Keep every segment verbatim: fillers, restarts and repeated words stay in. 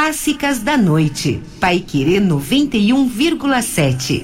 clássicas da noite. Paiquerê noventa e um vírgula sete.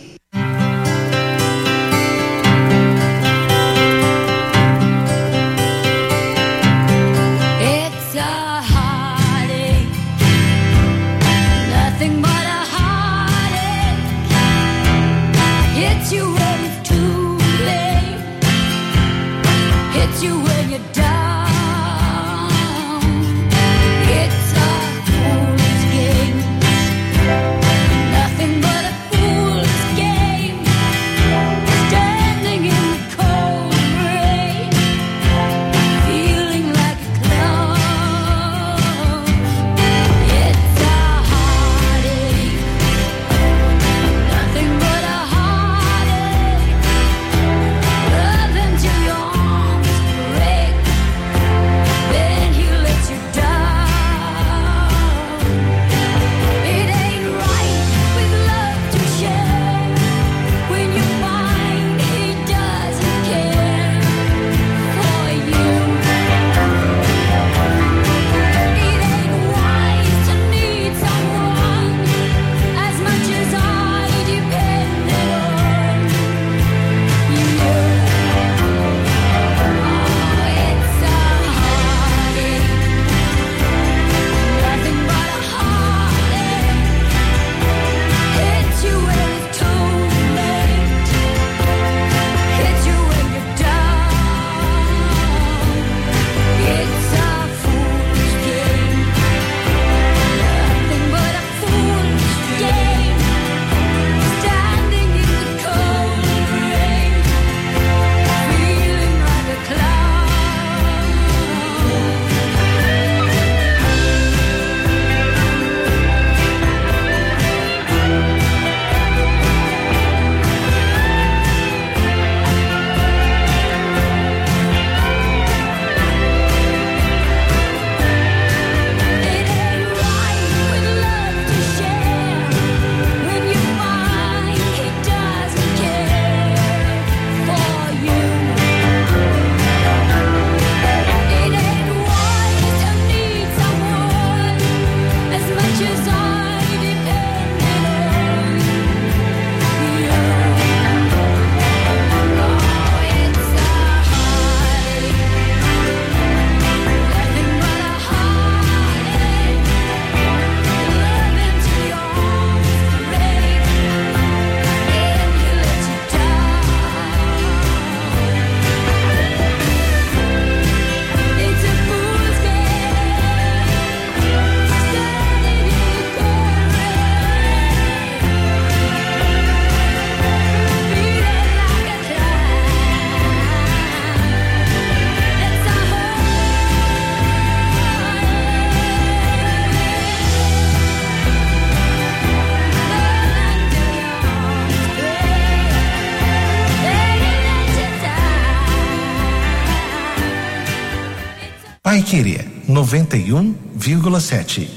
Paiquerê noventa e um vírgula sete.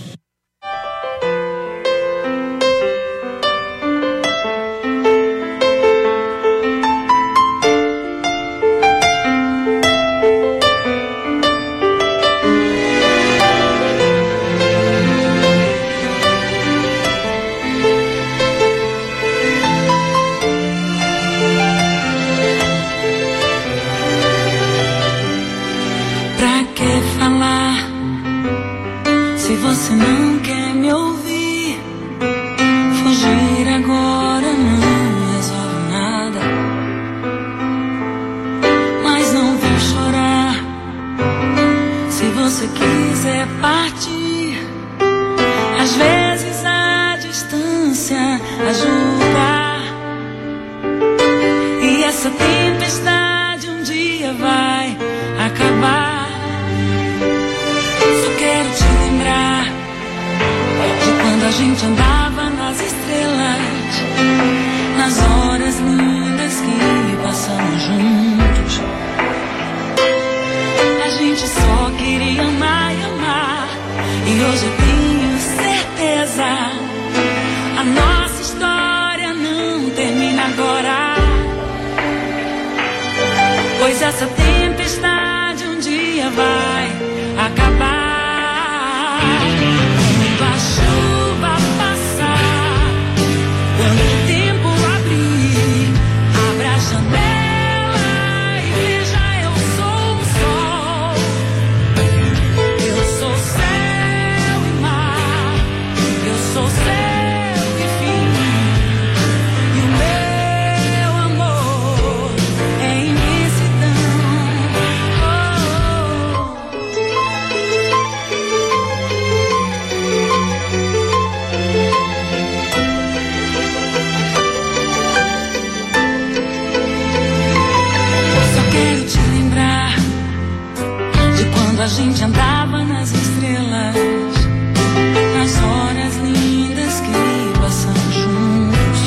Essa tempestade um dia vai acabar. O mundo A gente andava nas estrelas, nas horas lindas que passamos juntos.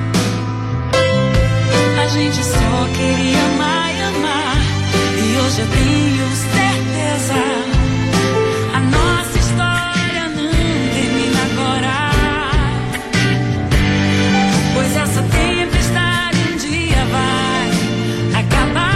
A gente só queria amar e amar, e hoje eu tenho certeza, a nossa história não termina agora. Pois essa tempestade um dia vai acabar.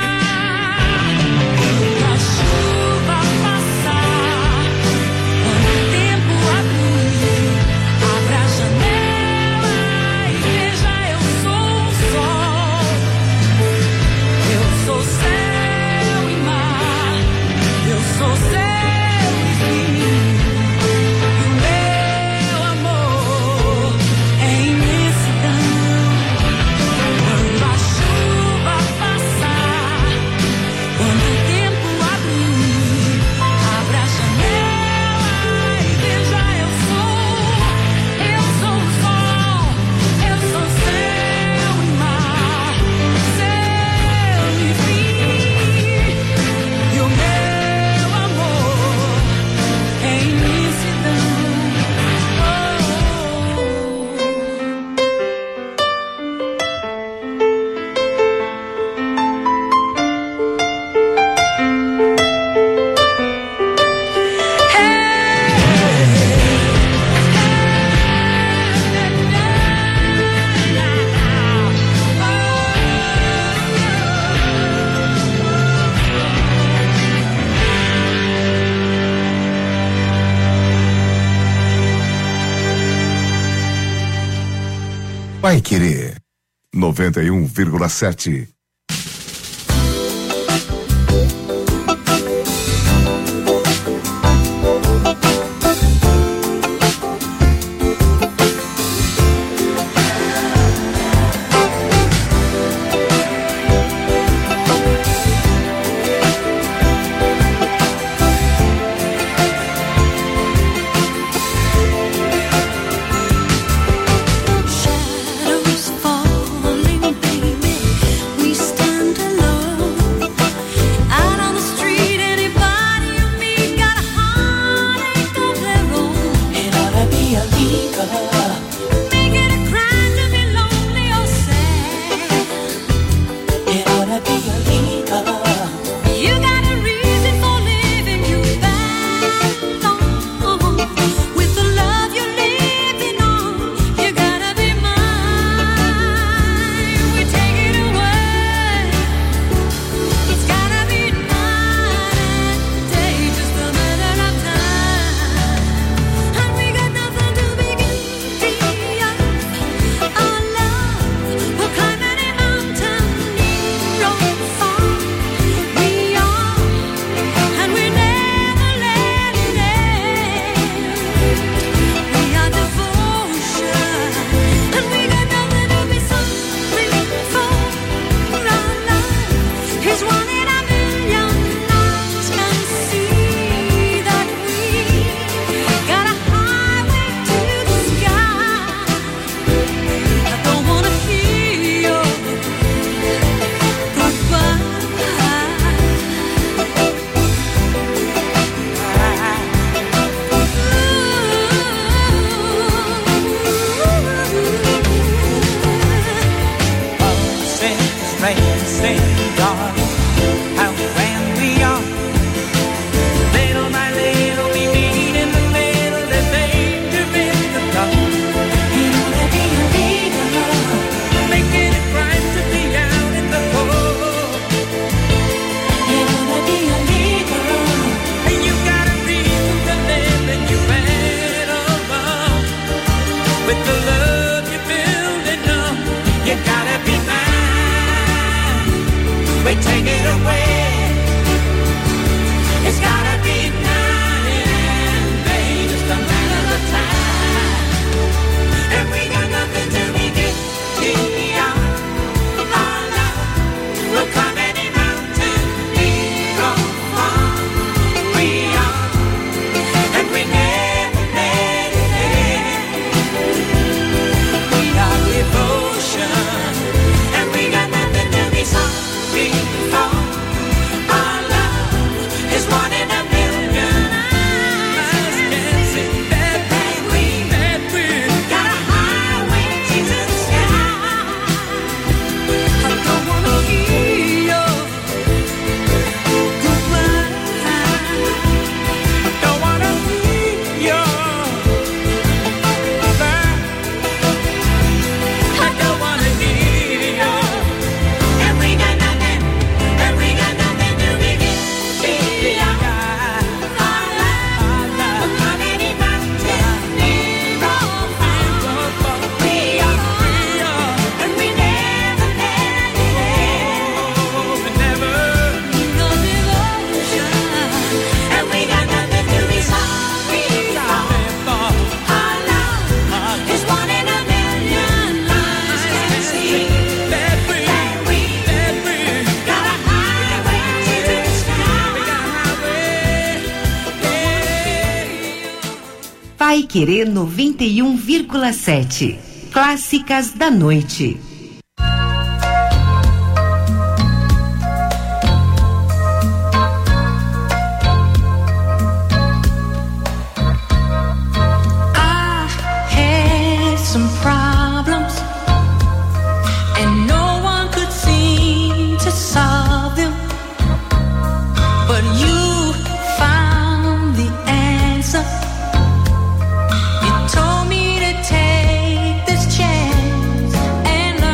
Vai Querer noventa e um vírgula sete. they take it away. It's gotta be night and day, just a matter of time. And we got nothing to be getting out. Our love will come any mountain we go far. We are, and we never let it end. We are devotion, and we got nothing to be sorry for. Our love is one in a million. Eyes can see that we, that we got a highway to the sky. I don't wanna hear your goodbye. Don't wanna hear your bye. I don't wanna hear your. And we got nothing, and we got nothing to be getting out. Our love will come any mountain we go far. We are, and we never let it end. No devotion, and we got nothing to be sorry for. Our love is one in a million. Eyes can see that we got a highway to the sky. Pai Querer noventa e um vírgula sete. Clássicas da noite. I had some problems, and no one could seem to solve them. But you found the answer. You told me to take this chance and learn.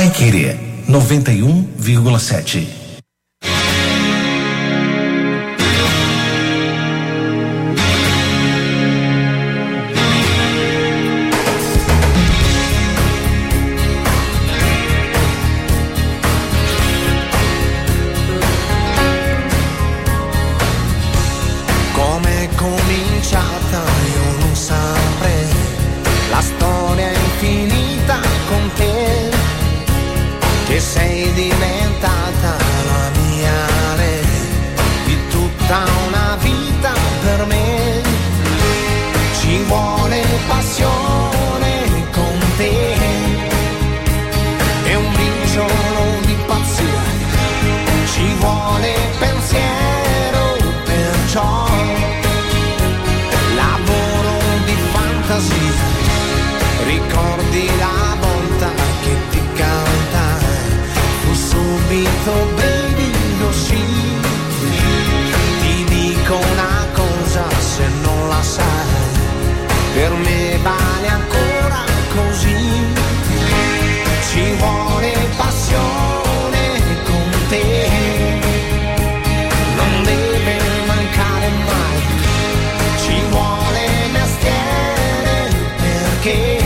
Paiquerê noventa e um vírgula sete. Come cominciata io non saprei, la storia è infinita con te, che sei diventata la mia re, di tutta una vita per me. Ci vuole passione con te e un briciolo di pazzia, ci vuole pensiero, perciò lavoro di fantasia. Ricordi la volta che ti cantai, fu subito brivido, sì. Ti dico una cosa, se non la sai, per me vale ancora così. Ci vuole passione con te, non deve mancare mai. Ci vuole mestiere perché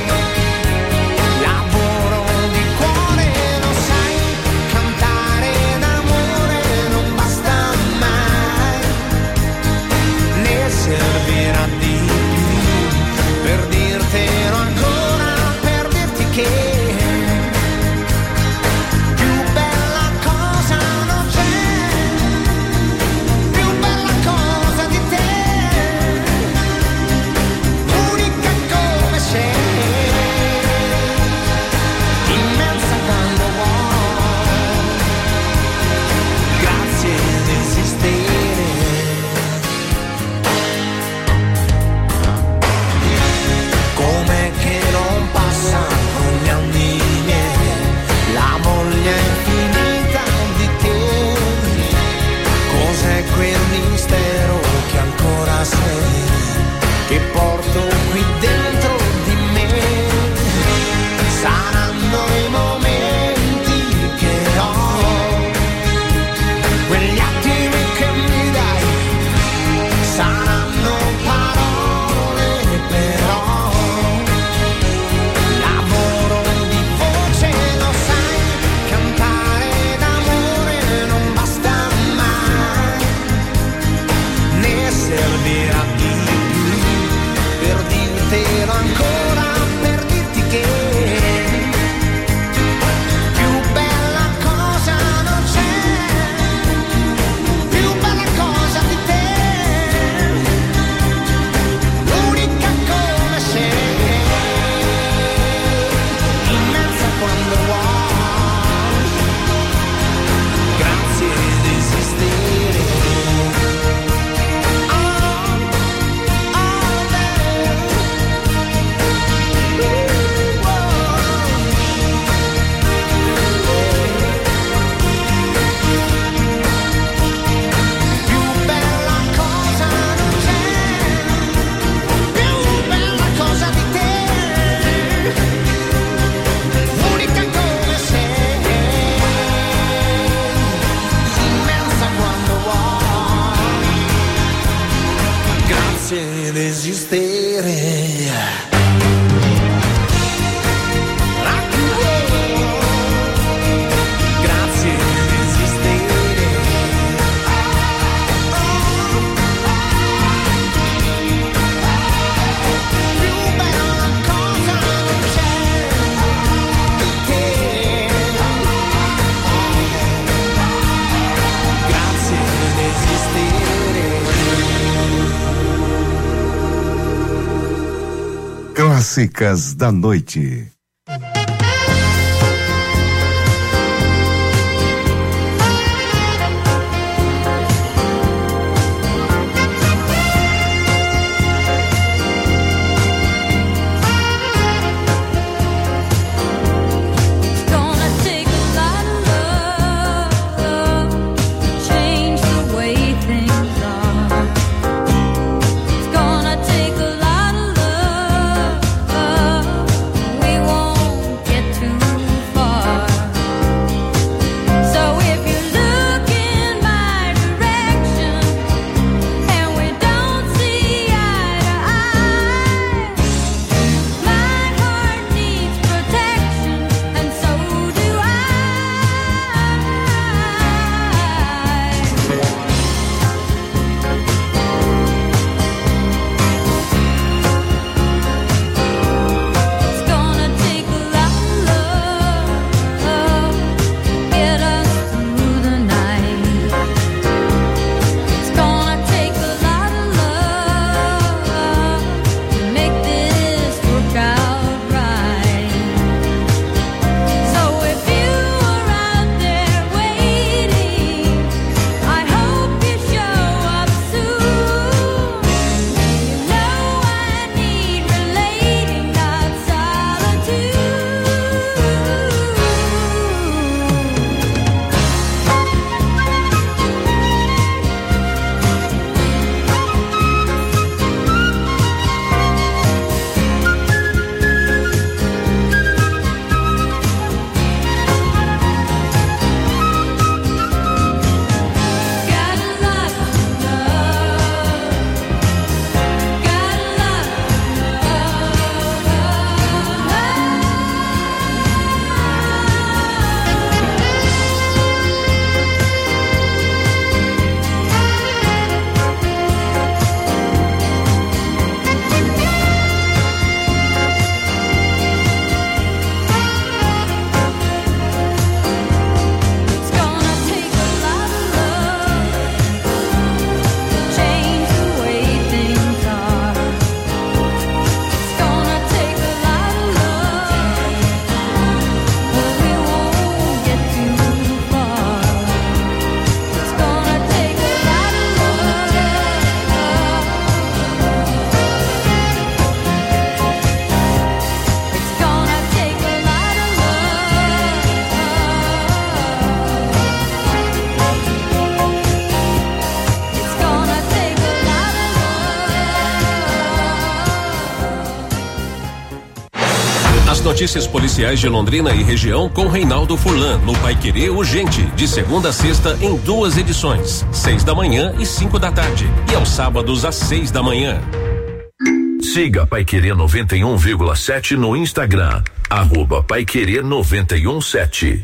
lavoro di cuore, lo sai, cantare d'amore non basta mai, ne servirà di più per dirtelo ancora, per dirti che più bella cosa non c'è, più bella cosa di te, unica come sei, immensa quando vuoi, grazie di esistere. Com'è che non passano gli anni miei, la voglia infinita di te, cos'è quel mistero che ancora sei, che porto qui dentro di me. Saranno i momenti che ho, quegli attimi che mi dai, saranno parole però, lavoro di voce, lo sai, cantare d'amore non basta mai, ne servirà di più per dirtelo ancora, per dirti che più bella cosa non c'è, più bella cosa di te, unica come sei, immensa quando vuoi, grazie di esistere. Oh, oh, più bella cosa non c'è, più bella cosa di te, unica come sei, immensa quando vuoi, grazie di esistere. Grazie di esistere. Più bella cosa non c'è di te, grazie di esistere. Clássicas da noite. Gonna take a lot of love to change the way things are. It's gonna take a lot of love. We want notícias policiais de Londrina e região com Reinaldo Furlan no Paiquerê Urgente, de segunda a sexta em duas edições, seis da manhã e cinco da tarde, e aos sábados às seis da manhã. Siga Paiquerê noventa e um vírgula sete no Instagram, arroba Paiquerê noventa e um sete.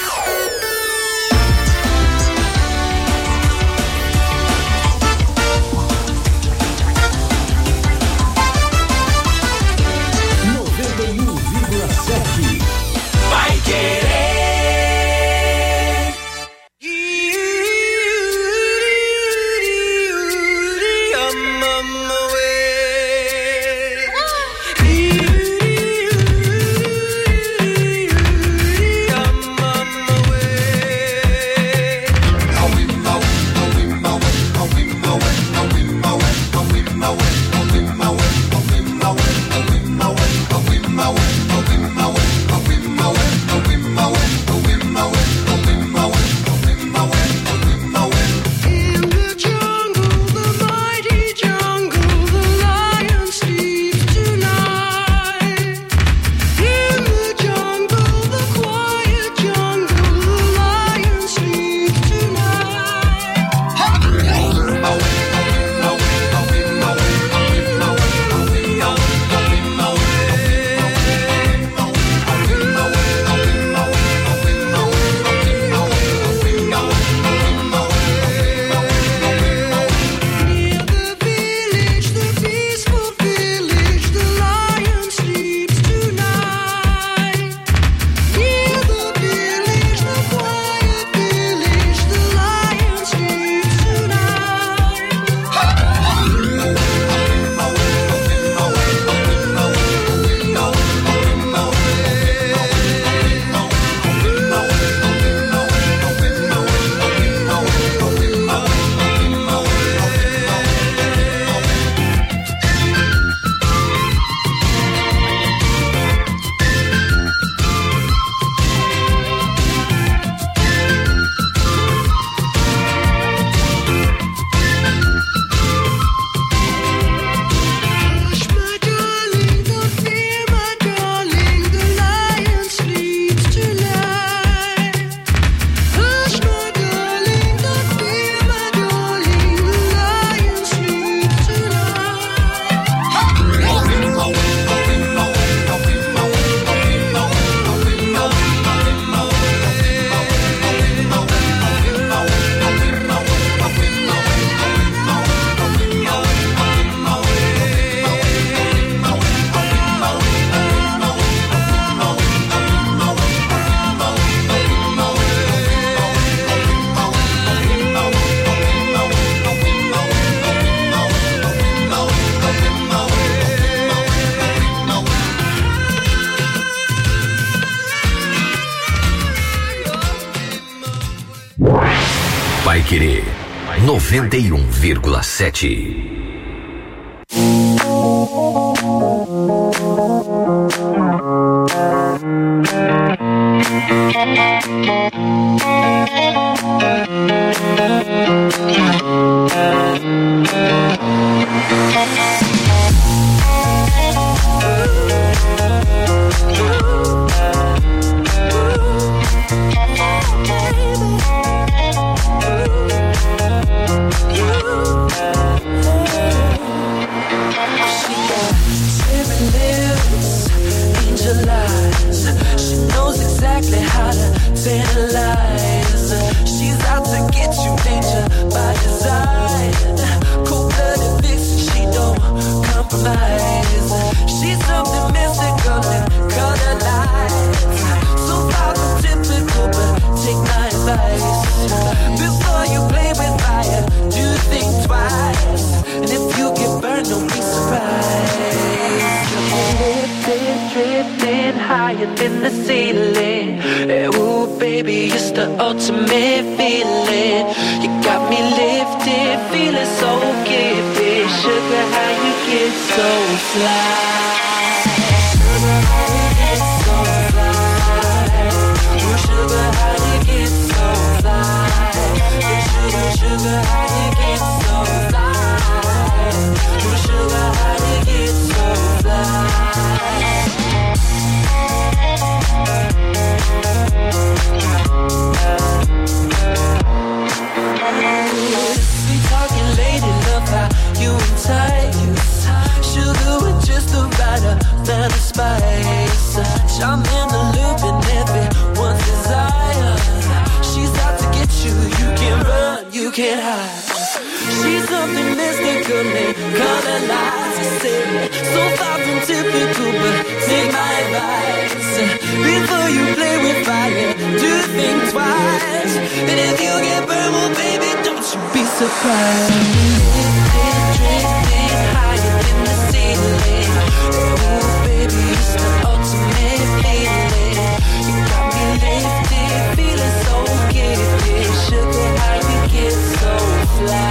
Paiquerê noventa e um vírgula sete. We talking lady, love how you entice. Sugar with just the right amount of spice. I'm in the loop and everyone's desire. She's out to get you, you can't run, you can't hide. She's something mystical, color lights. I say, so far from typical, but take my advice. Before you play with fire, do think twice. And if you get burned, well, baby, don't you be surprised. Lifted, drifting higher than the ceiling. Oh, baby, it's the ultimate feeling. You got me lifted, feeling so gifted. Sugar, how you get so fly.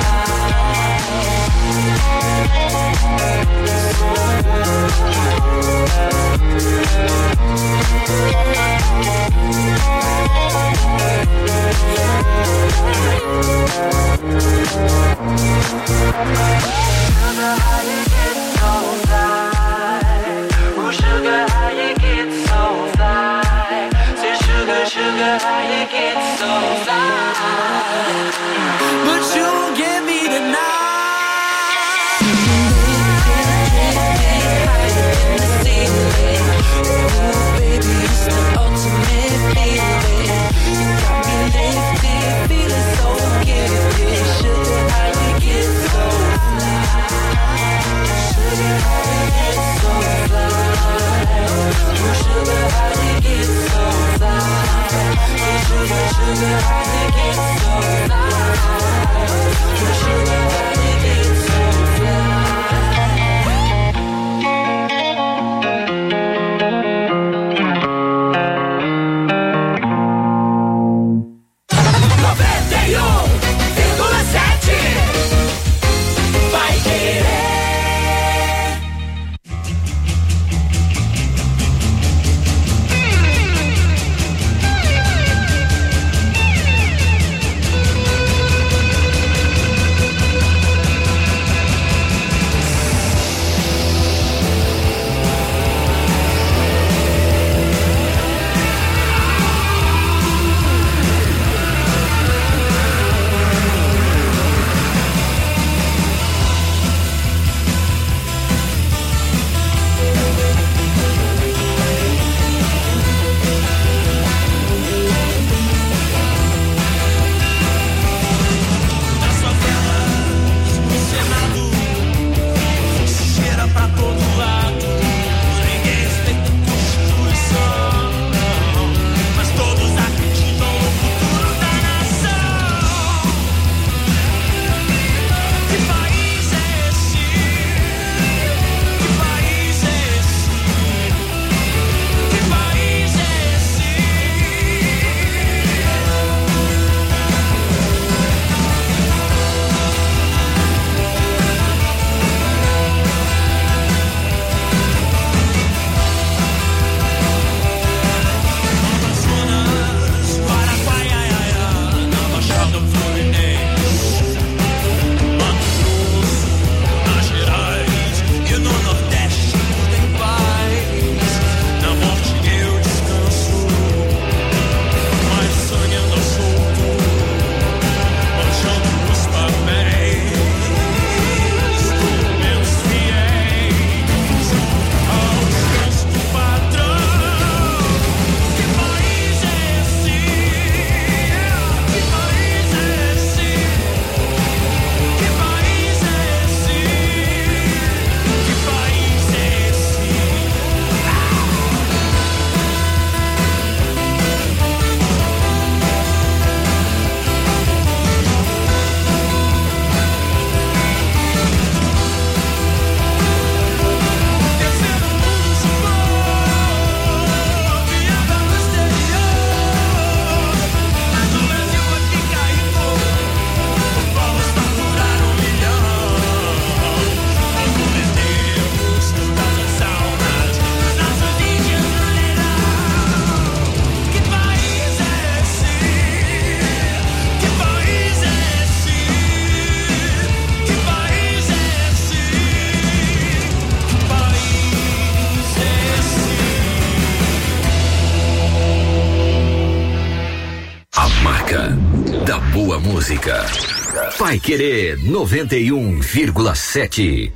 música. Paiquerê noventa e um vírgula sete.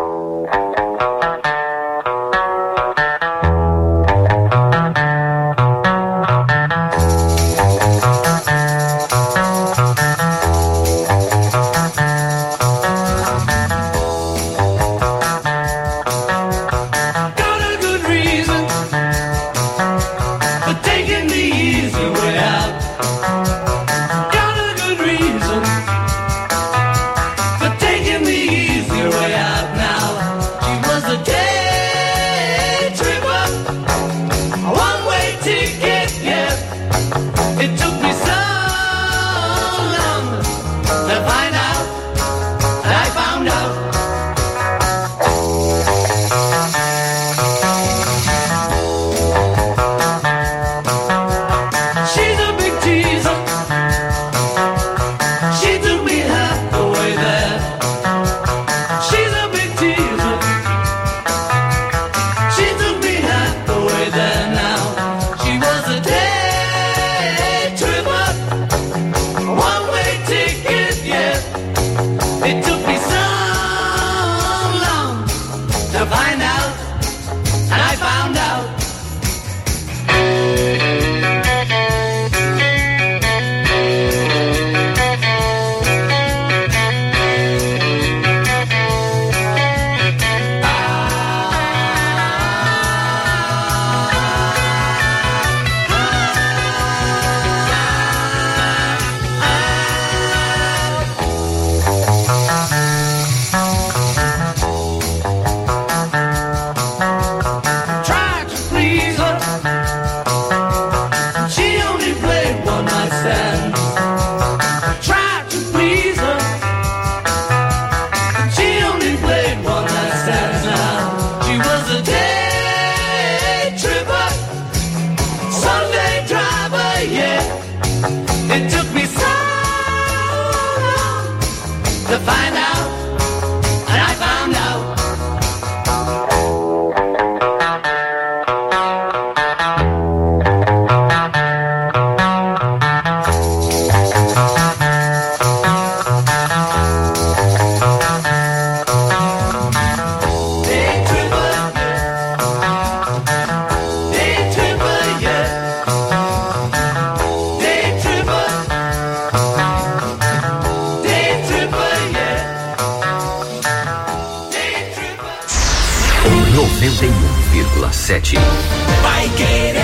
noventa e um vírgula sete. Paiquerê.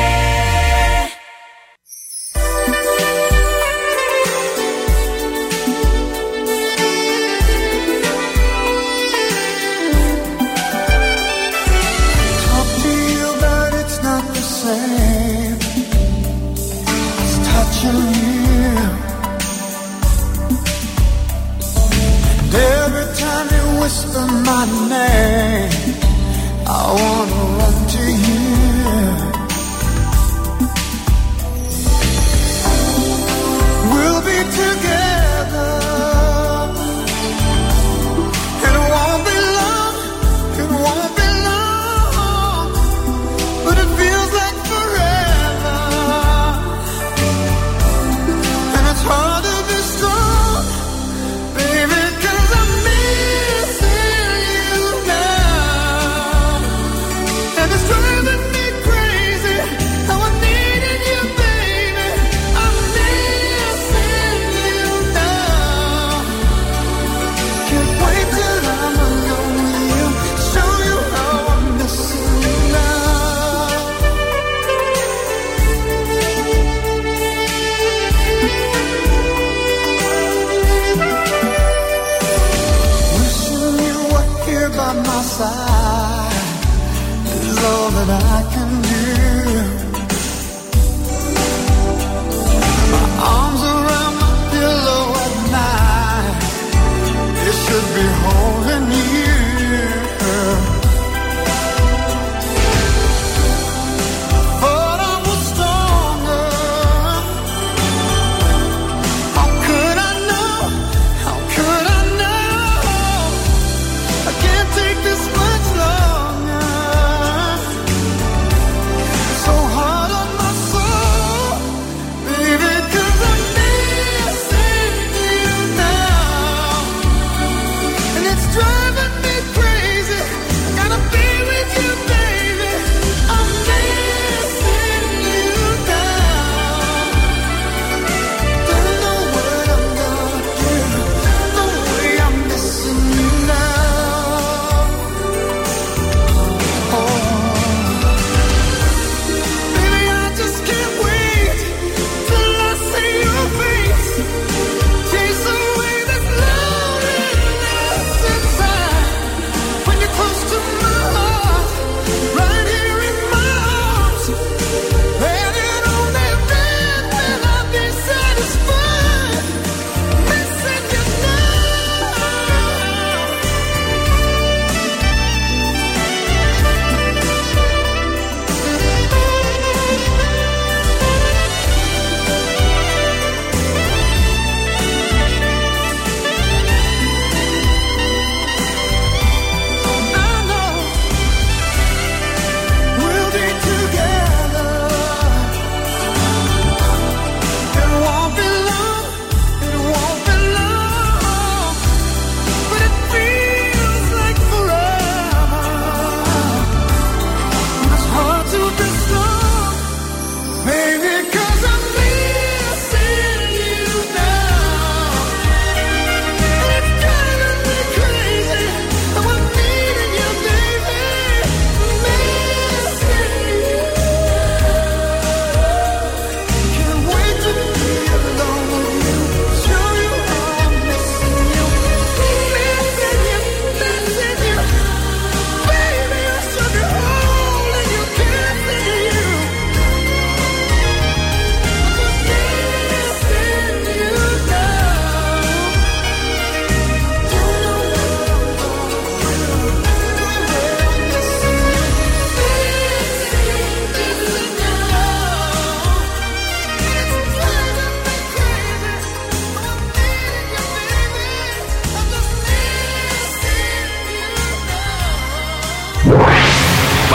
Talk to you, but it's not the same. It's touching you. And every time you whisper my name, I wanna run to you. We'll be together. It won't be long, it won't be long, but it feels like forever. And it's hard to be strong, baby, 'cause I'm missing you now. And it's driving me crazy how I needed you, baby. I'm missing you now. Can't wait till I'm alone with you. Show you how I'm missing you now. Wishing you were here by my side is all that I can do. My arms around my pillow at night, it should be holding you. Thought I was stronger. How could I know? How could I know? I can't take this much longer.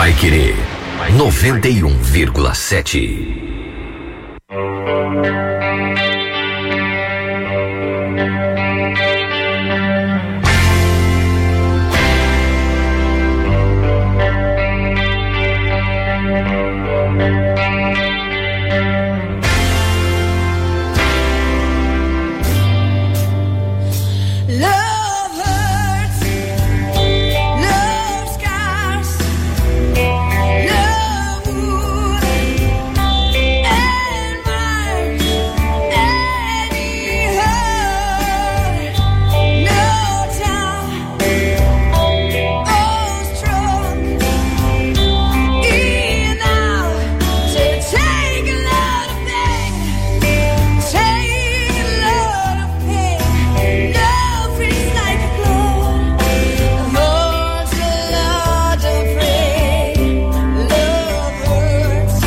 Vai Querer noventa e um vírgula sete. Love hurts, love scars, love wounds and marks, any hurt, no time, oh strong, enough to take a lot of pain, take a lot of pain. Love is like a cloud, hurts a lot of pain. Love hurts,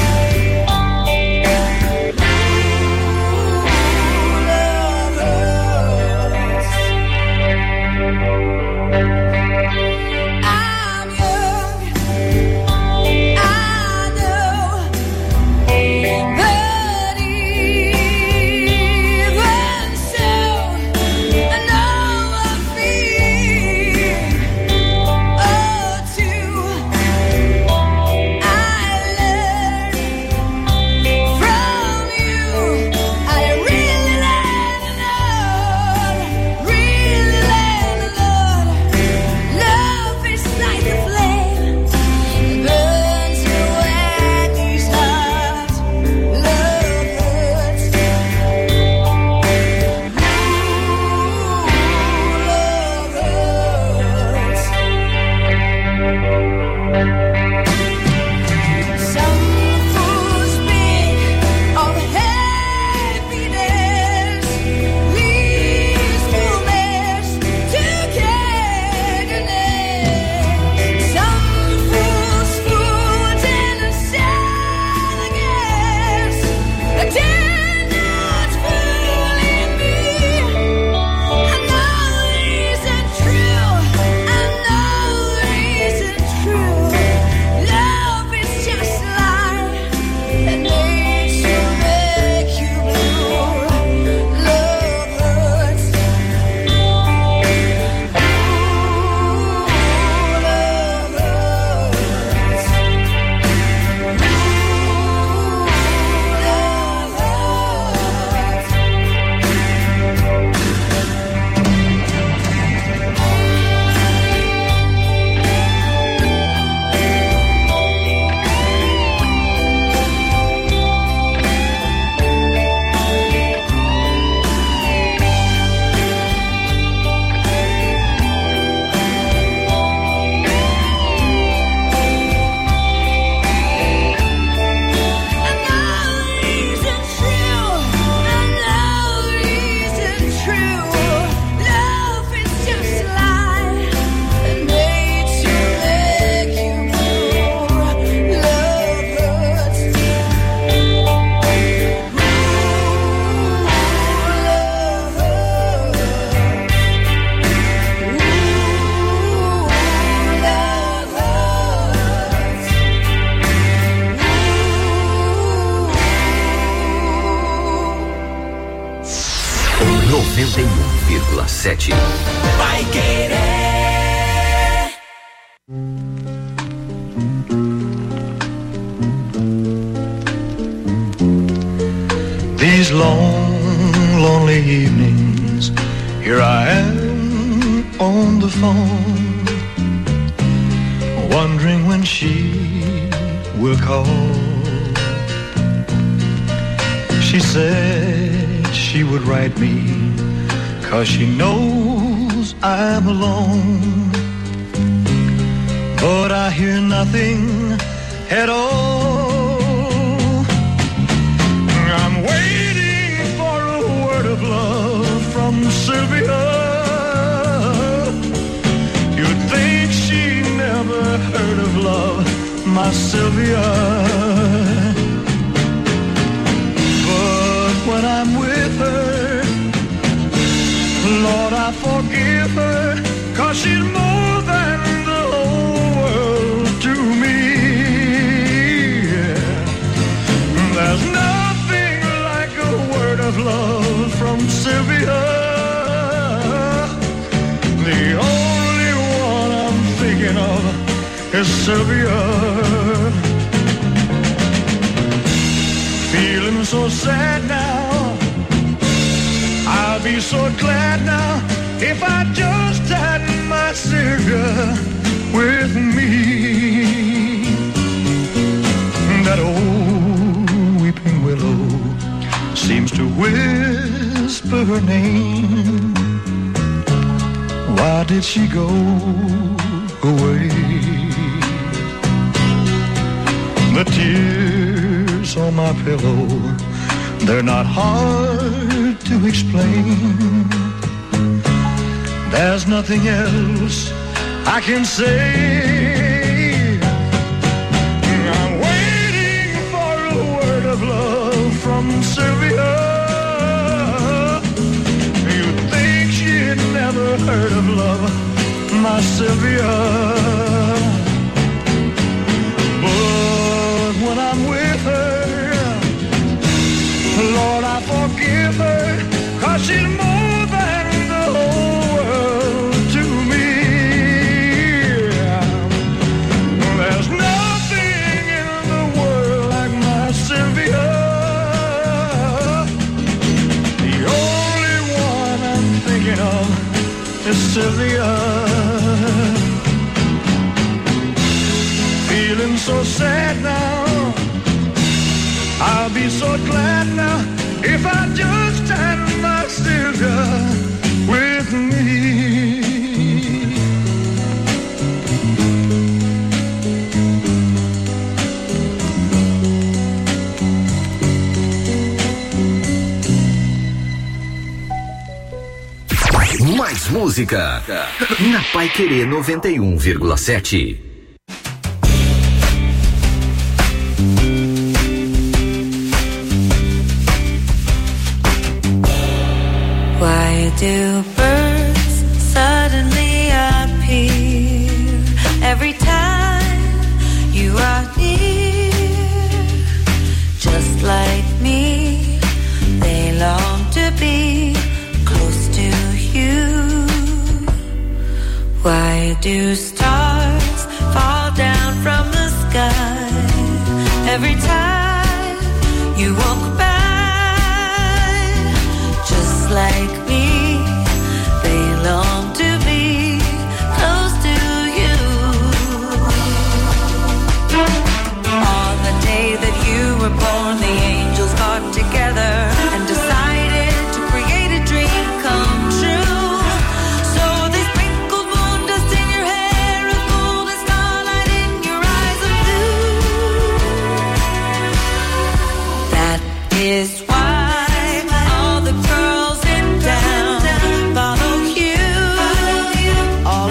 I'm young, I know, but even so, I know I feel. Oh, too, I learned from you. I really learned a lot, really learned a lot. Love is like a flame, burns through these hearts. Love hurts. Some fools speak of happiness, leads to mess, togetherness. Some fools food and a sad guess. They're not fooling me. I know it isn't true. I know it isn't true. Love is just a lie that makes you make you blue. Love hurts. noventa e um vírgula sete. Vai Querer. These long, lonely evenings, here I am on the phone, wondering when she will call. She said she would write me, 'cause she knows I'm alone. But I hear nothing at all. I'm waiting for a word of love from Sylvia. You'd think she never heard of love, my Sylvia. But when I'm with her, Lord, I forgive her, 'cause she's more than the whole world to me. is Sylvia. Feeling so sad now, I'll be so glad now if I just had my Sylvia with me. That old weeping willow seems to whisper her name. Why did she go away? The tears on my pillow, they're not hard to explain. There's nothing else I can say. I'm waiting for a word of love from Sylvia. You'd think she'd never heard of love, my Sylvia. But when I'm with her, Lord, I forgive her, 'cause she's more than the whole world to me. There's nothing in the world like my Sylvia. The only one I'm thinking of is Sylvia. Feeling so sad now, I'll be so glad now if I just had my Sylvia with me. Mais música na Paiquerê noventa e um vírgula sete. Why do birds suddenly appear every time you are near? Just like me, they long to be close to you. Why do stars fall down from the sky every time you walk by? Just like me, they long to be close to you. On the day that you were born, the angels got together and decided to create a dream come true. So they sprinkled moon dust in your hair, a golden starlight in your eyes of blue. That is why all the girls in town follow you all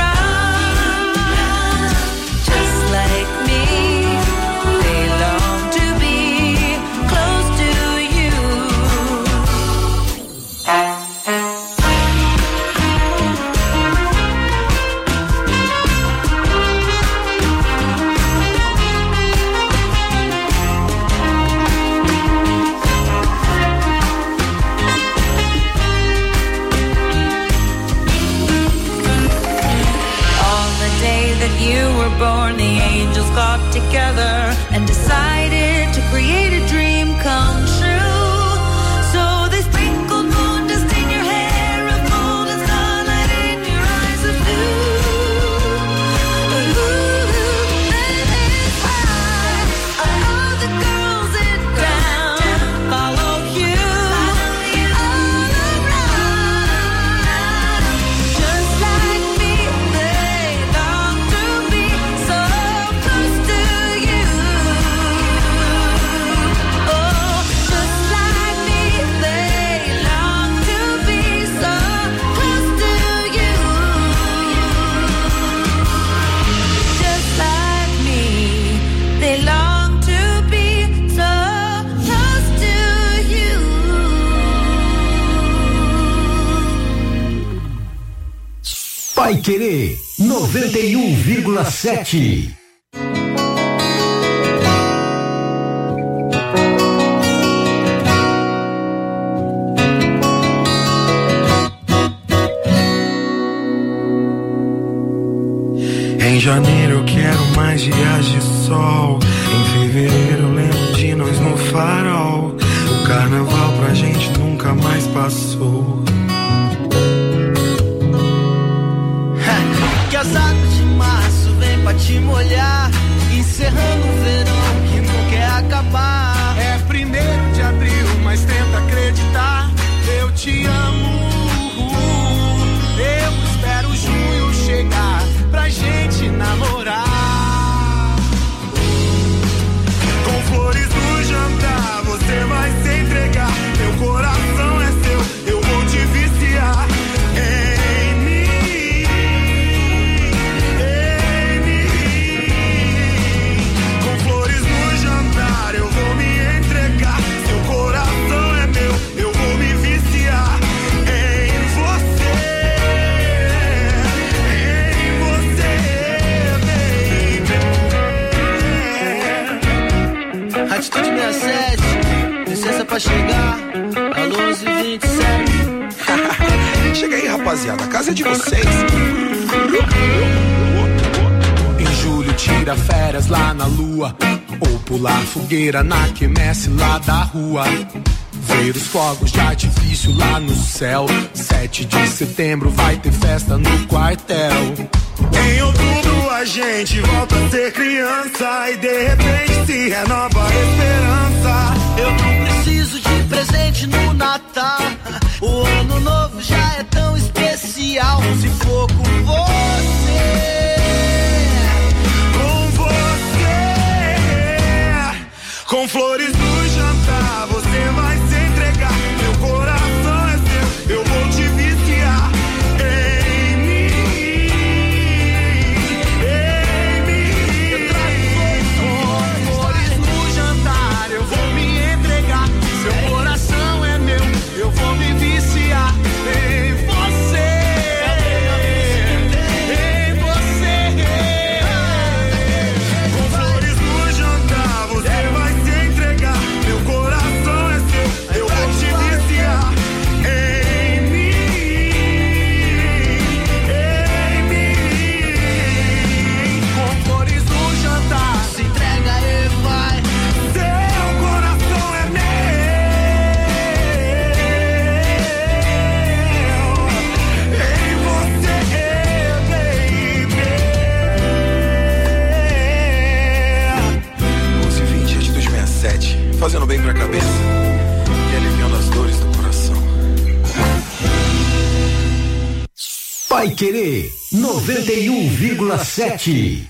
around. Just like me, they long to be close to you. On the day that you were born, the angels got together and decided to create a dream come true. So they sprinkled moon dust in your hair, a golden starlight in your eyes of blue. That is why all the girls in town follow you all around. Just like me, they long to be so close to you. Oh, just like me, they long to be so close to you. Just like me, they long to be so close to you. Paiquerê noventa e um vírgula sete. Ain't Em janeiro eu quero mais dias de sol. Em fevereiro eu lembro de nós no farol. O carnaval pra gente nunca mais passou. Que as águas de março vem pra te molhar, encerrando o verão que não quer acabar. É primeiro de abril, mas tenta acreditar. Eu te amo. Eu espero junho chegar pra gente namorar. Com flores no jantar, você vai se entregar. Meu coração é seu, eu vou te viciar. Em mim, em mim. Com flores no jantar, eu vou me entregar. Seu coração é meu, eu vou me viciar. Em você, em você, baby. Atitude sessenta e sete, licença pra chegar. Alô, onze e vinte e sete. Chega aí, rapaziada, a casa é de vocês. Em julho tira férias lá na lua, ou pular fogueira na quermesse lá da rua. Ver os fogos de artifício lá no céu. Sete de setembro vai ter festa no quartel. Em outubro a gente volta a ser criança e de repente se renova a esperança. Eu não preciso de presente no Natal. O ano novo já é tão especial. Se for com você, com você, com flores no jantar, você vai se entregar. Meu coração é seu, eu vou te viciar. Em mim, em mim. Com flores no jantar, eu vou me entregar. Seu coração é meu, eu vou me viciar. Em você, em você. Com flores no jantar, você vai se entregar. Meu coração é seu, eu vou te viciar. Em mim, em mim. Com flores no jantar, se entrega e vai. seu coração é meu. Em você, baby. onze e vinte, atitude sessenta e sete, fazendo bem pra cabeça e aliviando as dores do coração. Paiquerê noventa e um vírgula sete.